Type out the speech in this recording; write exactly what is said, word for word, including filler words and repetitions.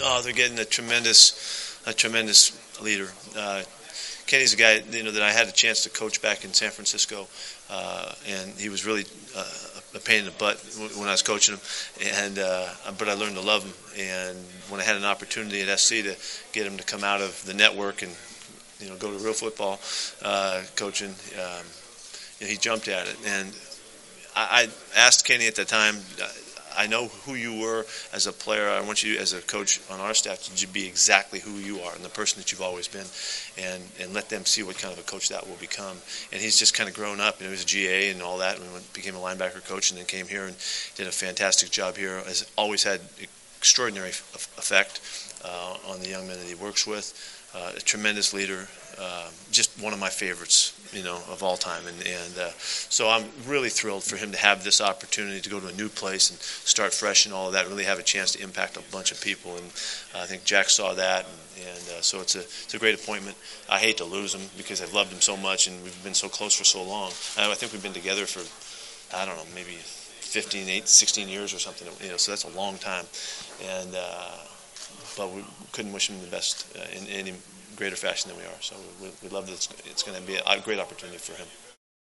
Oh, they're getting a tremendous, a tremendous leader. Uh, Kenny's a guy, you know, that I had a chance to coach back in San Francisco, uh, and he was really uh, a pain in the butt when I was coaching him. And uh, but I learned to love him. And when I had an opportunity at S C to get him to come out of the network and you know go to real football uh, coaching, um, you know, he jumped at it. And I, I asked Kenny at the time, I know who you were as a player. I want you as a coach on our staff to be exactly who you are and the person that you've always been, and, and let them see what kind of a coach that will become. And he's just kind of grown up. You know, he was a G A and all that, and became a linebacker coach, and then came here and did a fantastic job here. Has always had extraordinary effect uh, on the young men that he works with. Uh, a tremendous leader, uh, just one of my favorites, you know, of all time. And, and uh, so I'm really thrilled for him to have this opportunity to go to a new place and start fresh and all of that, really have a chance to impact a bunch of people. And uh, I think Jack saw that, and, and uh, so it's a it's a great appointment. I hate to lose him because I've loved him so much, and we've been so close for so long. I think we've been together for, I don't know, maybe fifteen, eight, sixteen years or something, you know, so that's a long time. And uh, but we couldn't wish him the best uh, in any greater fashion than we are. So we, we love that it's, it's going to be a great opportunity for him.